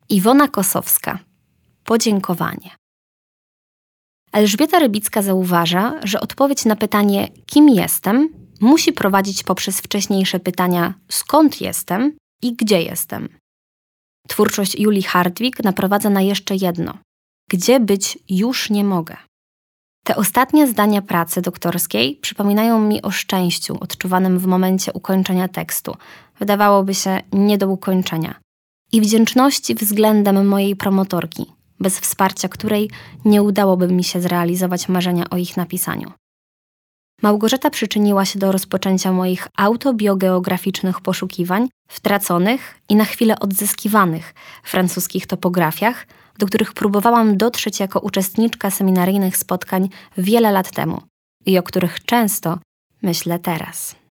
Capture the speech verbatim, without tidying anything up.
Iwona Kosowska. Podziękowanie. Elżbieta Rybicka zauważa, że odpowiedź na pytanie kim jestem musi prowadzić poprzez wcześniejsze pytania skąd jestem i gdzie jestem. Twórczość Julii Hartwig naprowadza na jeszcze jedno. Gdzie być już nie mogę. Te ostatnie zdania pracy doktorskiej przypominają mi o szczęściu odczuwanym w momencie ukończenia tekstu. Wydawałoby się nie do ukończenia. I wdzięczności względem mojej promotorki, bez wsparcia której nie udałoby mi się zrealizować marzenia o ich napisaniu. Małgorzata przyczyniła się do rozpoczęcia moich autobiogeograficznych poszukiwań w traconych i na chwilę odzyskiwanych francuskich topografiach, do których próbowałam dotrzeć jako uczestniczka seminaryjnych spotkań wiele lat temu i o których często myślę teraz.